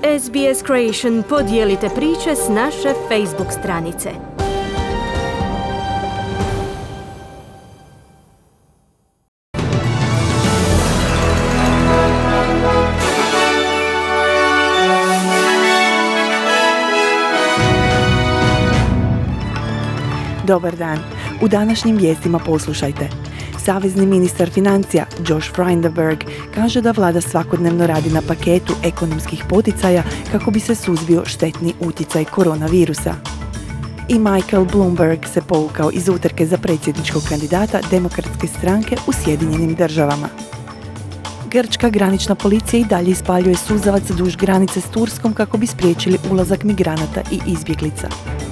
SBS Creation podijelite priče s naše Facebook stranice. Dobar dan. U današnjim vijestima poslušajte. Savezni ministar financija Josh Frydenberg kaže da vlada svakodnevno radi na paketu ekonomskih poticaja kako bi se suzbio štetni utjecaj koronavirusa. I Michael Bloomberg se povukao iz utrke za predsjedničkog kandidata Demokratske stranke u Sjedinjenim Državama. Grčka granična policija i dalje ispaljuje suzavac duž granice s Turskom kako bi spriječili ulazak migranata i izbjeglica.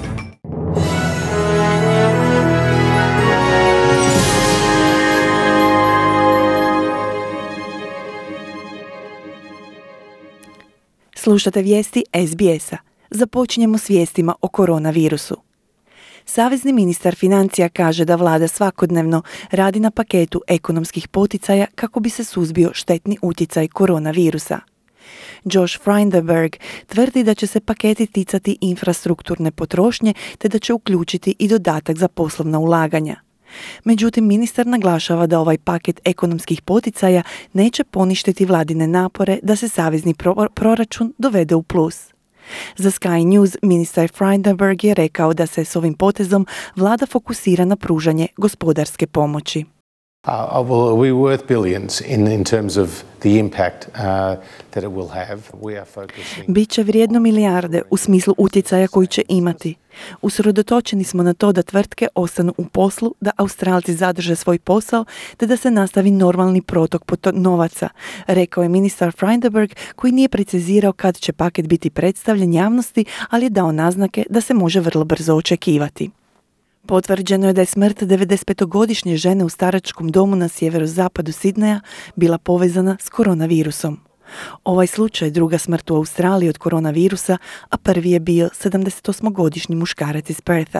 Slušate vijesti SBS-a. Započinjemo s vijestima o koronavirusu. Savezni ministar financija kaže da vlada svakodnevno radi na paketu ekonomskih poticaja kako bi se suzbio štetni utjecaj koronavirusa. Josh Frydenberg tvrdi da će se paketi ticati infrastrukturne potrošnje te da će uključiti i dodatak za poslovna ulaganja. Međutim, ministar naglašava da ovaj paket ekonomskih poticaja neće poništiti vladine napore da se savezni proračun dovede u plus. Za Sky News ministar Frydenberg je rekao da se s ovim potezom vlada fokusira na pružanje gospodarske pomoći. We worth billions in terms of the impact that it will have. We are focusing. Biće vrijedno milijarde u smislu utjecaja koji će imati. Usredotočeni smo na to da tvrtke ostanu u poslu, da Australci zadrže svoj posao, te da se nastavi normalni protok novaca, rekao je ministar Frydenberg, koji nije precizirao kad će paket biti predstavljen javnosti, ali je dao naznake da se može vrlo brzo očekivati. Potvrđeno je da je smrt 95-godišnje žene u staračkom domu na sjeverozapadu Sidneja bila povezana s koronavirusom. Ovaj slučaj je druga smrt u Australiji od koronavirusa, a prvi je bio 78-godišnji muškarac iz Pertha.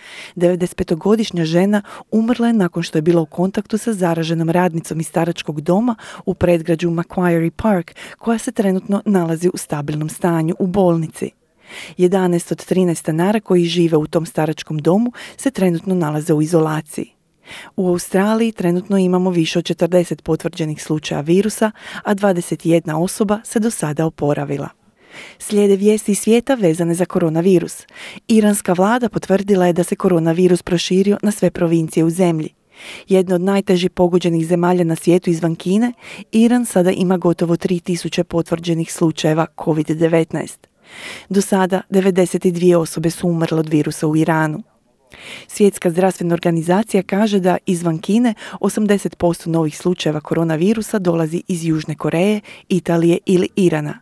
95-godišnja žena umrla je nakon što je bila u kontaktu sa zaraženom radnicom iz staračkog doma u predgrađu Macquarie Park, koja se trenutno nalazi u stabilnom stanju u bolnici. 11 od 13 stanara koji žive u tom staračkom domu se trenutno nalaze u izolaciji. U Australiji trenutno imamo više od 40 potvrđenih slučaja virusa, a 21 osoba se do sada oporavila. Slijede vijesti iz svijeta vezane za koronavirus. Iranska vlada potvrdila je da se koronavirus proširio na sve provincije u zemlji. Jedna od najteže pogođenih zemalja na svijetu izvan Kine, Iran sada ima gotovo 3000 potvrđenih slučajeva COVID-19. Do sada 92 osobe su umrle od virusa u Iranu. Svjetska zdravstvena organizacija kaže da izvan Kine 80% novih slučajeva koronavirusa dolazi iz Južne Koreje, Italije ili Irana.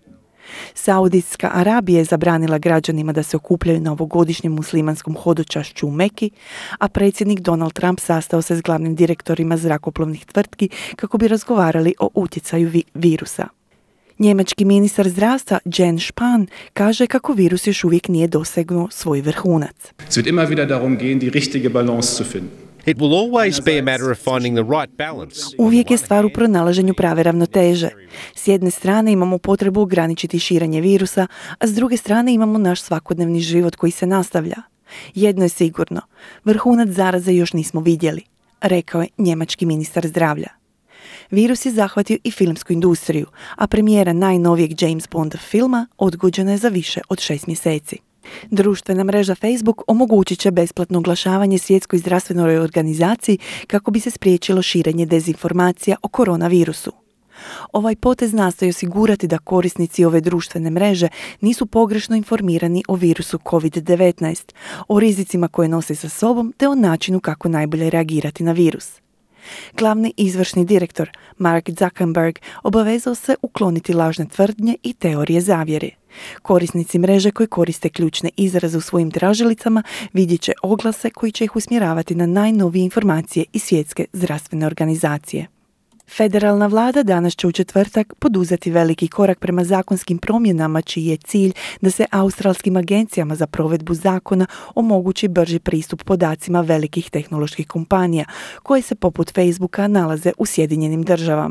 Saudijska Arabija je zabranila građanima da se okupljaju na ovogodišnjem muslimanskom hodočašću u Meki, a predsjednik Donald Trump sastao se s glavnim direktorima zrakoplovnih tvrtki kako bi razgovarali o utjecaju virusa. Njemački ministar zdravstva Jens Spahn kaže kako virus još uvijek nije dosegnuo svoj vrhunac. Es wird immer wieder darum gehen, die richtige Balance zu finden. It will always be a matter of finding the right balance. Uvijek je stvar u pronalaženju prave ravnoteže. S jedne strane imamo potrebu ograničiti širenje virusa, a s druge strane imamo naš svakodnevni život koji se nastavlja. Jedno je sigurno, vrhunac zaraze još nismo vidjeli, rekao je njemački ministar zdravlja. Virus je zahvatio i filmsku industriju, a premijera najnovijeg James Bond filma odgođena je za više od 6 mjeseci. Društvena mreža Facebook omogućit će besplatno oglašavanje Svjetskoj zdravstvenoj organizaciji kako bi se spriječilo širenje dezinformacija o koronavirusu. Ovaj potez nastoji osigurati da korisnici ove društvene mreže nisu pogrešno informirani o virusu COVID-19, o rizicima koje nose sa sobom te o načinu kako najbolje reagirati na virus. Glavni izvršni direktor Mark Zuckerberg obavezao se ukloniti lažne tvrdnje i teorije zavjere. Korisnici mreže koji koriste ključne izraze u svojim tražilicama vidjet će oglase koji će ih usmjeravati na najnovije informacije iz Svjetske zdravstvene organizacije. Federalna vlada danas će u četvrtak poduzeti veliki korak prema zakonskim promjenama čiji je cilj da se australskim agencijama za provedbu zakona omogući brži pristup podacima velikih tehnoloških kompanija koje se poput Facebooka nalaze u Sjedinjenim Državama.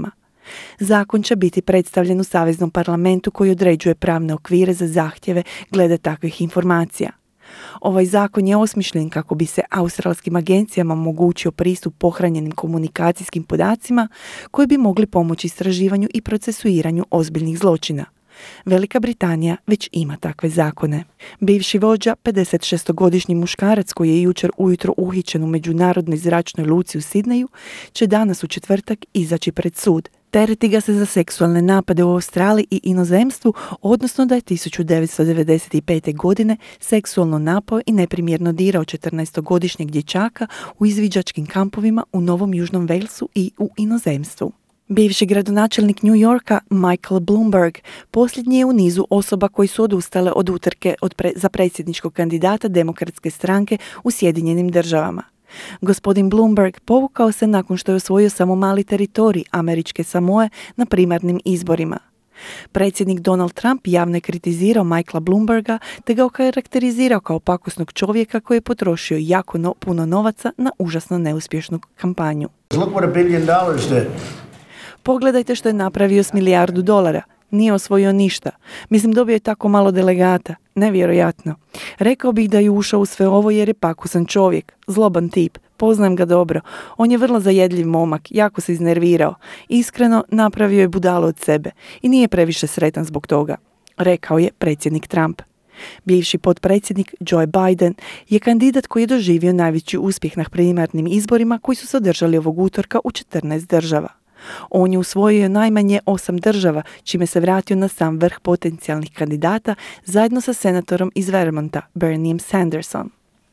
Zakon će biti predstavljen u Saveznom parlamentu koji određuje pravne okvire za zahtjeve glede takvih informacija. Ovaj zakon je osmišljen kako bi se australskim agencijama omogućio pristup pohranjenim komunikacijskim podacima koji bi mogli pomoći istraživanju i procesuiranju ozbiljnih zločina. Velika Britanija već ima takve zakone. Bivši vođa, 56-godišnji muškarac koji je jučer ujutro uhićen u međunarodnoj zračnoj luci u Sidneju, će danas u četvrtak izaći pred sud. Tereti ga se za seksualne napade u Australiji i inozemstvu, odnosno da je 1995. godine seksualno napao i neprimjerno dirao 14-godišnjeg dječaka u izviđačkim kampovima u Novom Južnom Walesu i u inozemstvu. Bivši gradonačelnik New Yorka Michael Bloomberg posljednji je u nizu osoba koji su odustale od utrke za predsjedničkog kandidata Demokratske stranke u Sjedinjenim Državama. Gospodin Bloomberg povukao se nakon što je osvojio samo mali teritorij američke Samoe na primarnim izborima. Predsjednik Donald Trump javno je kritizirao Michaela Bloomberga te ga okarakterizirao kao pakosnog čovjeka koji je potrošio jako puno novaca na užasno neuspješnu kampanju. Look what $1 billion did. Pogledajte što je napravio s $1 milijardu. Nije osvojio ništa. Mislim, dobio je tako malo delegata. Nevjerojatno. Rekao bih da je ušao u sve ovo jer je pakosan čovjek. Zloban tip. Poznajem ga dobro. On je vrlo zajedljiv momak. Jako se iznervirao. Iskreno, napravio je budalo od sebe. I nije previše sretan zbog toga. Rekao je predsjednik Trump. Bivši potpredsjednik Joe Biden je kandidat koji je doživio najveći uspjeh na primarnim izborima koji su se održali ovog utorka u 14 država. On je usvojio najmanje 8 država, čime se vratio na sam vrh potencijalnih kandidata zajedno sa senatorom iz Vermonta, Bernieom Sandersom.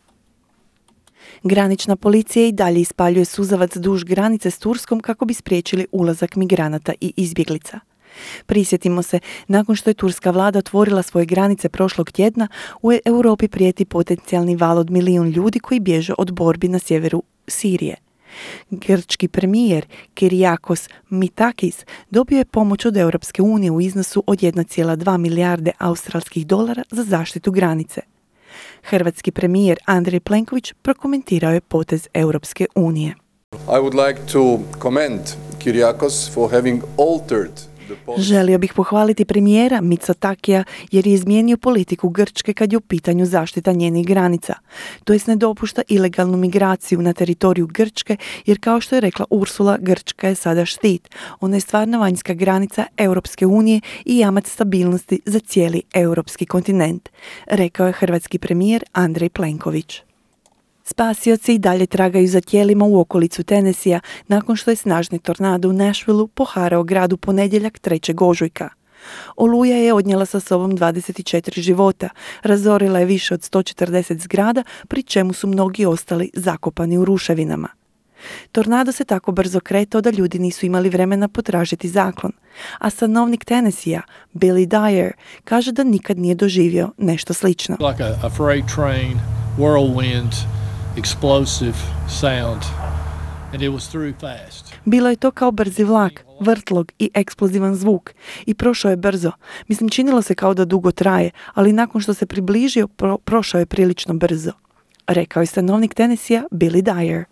Granična policija i dalje ispaljuje suzavac duž granice s Turskom kako bi spriječili ulazak migranata i izbjeglica. Prisjetimo se, nakon što je turska vlada otvorila svoje granice prošlog tjedna, u Europi prijeti potencijalni val od 1 milijun ljudi koji bježe od borbi na sjeveru Sirije. Grčki premijer Kyriakos Mitsotakis dobio je pomoć od Europske unije u iznosu od 1,2 milijarde australskih dolara za zaštitu granice. Hrvatski premijer Andrej Plenković prokomentirao je potez Europske unije. I would like to commend Kyriakos for having altered. Želio bih pohvaliti premijera Mitsotakija jer je izmijenio politiku Grčke kad je u pitanju zaštita njenih granica. To jest ne dopušta ilegalnu migraciju na teritoriju Grčke jer kao što je rekla Ursula, Grčka je sada štit. Ona je stvarna vanjska granica Europske unije i jamac stabilnosti za cijeli europski kontinent, rekao je hrvatski premijer Andrej Plenković. Spasioci i dalje tragaju za tijelima u okolicu Tennesseea nakon što je snažni tornado u Nashvilleu poharao grad u ponedjeljak 3. ožujka. Oluja je odnijela sa sobom 24 života, razorila je više od 140 zgrada, pri čemu su mnogi ostali zakopani u ruševinama. Tornado se tako brzo kretao da ljudi nisu imali vremena potražiti zaklon, a stanovnik Tennesseea, Billy Dyer, kaže da nikad nije doživio nešto slično. Like a freight train, whirlwind, explosive sound, and it was through fast. Bilo je to kao brzi vlak, vrtlog i eksplozivan zvuk i prošao je brzo. Mislim, činilo se kao da dugo traje, ali nakon što se približio, prošao je prilično brzo, rekao je stanovnik Tennesseea Billy Dyer.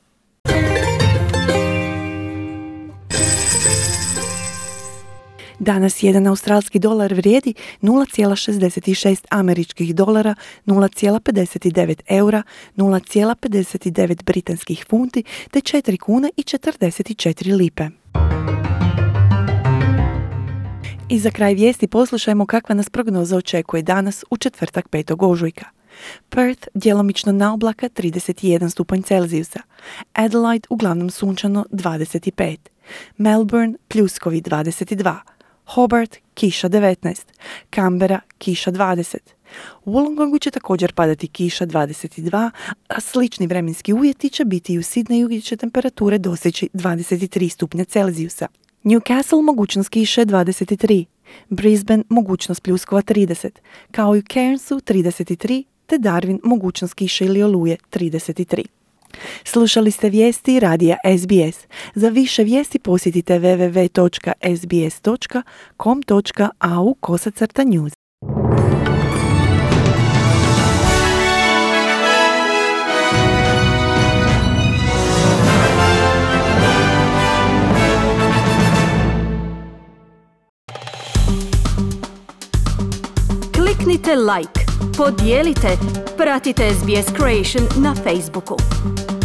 Danas jedan australski dolar vrijedi 0,66 američkih dolara, 0,59 eura, 0,59 britanskih funti te 4 kuna i 44 lipe. I za kraj vijesti poslušajmo kakva nas prognoza očekuje danas u četvrtak 5. ožujka. Perth djelomično na oblaka 31 stupanj Celzijusa, Adelaide uglavnom sunčano 25, Melbourne pljuskovi 22, Hobart kiša 19, Canberra kiša 20. U Wollongongu će također padati kiša 22, a slični vremenski uvjeti će biti i u Sidneju gdje će temperature doseći 23 stupnja Celzijusa. Newcastle mogućnost kiše 23, Brisbane mogućnost pljuskova 30, kao i u Cairnsu 33, te Darwin mogućnost kiše ili oluje 33. Slušali ste vijesti radija SBS. Za više vijesti posjetite www.sbs.com.au/news. Kliknite like, podijelite, pratite SBS Creation na Facebooku.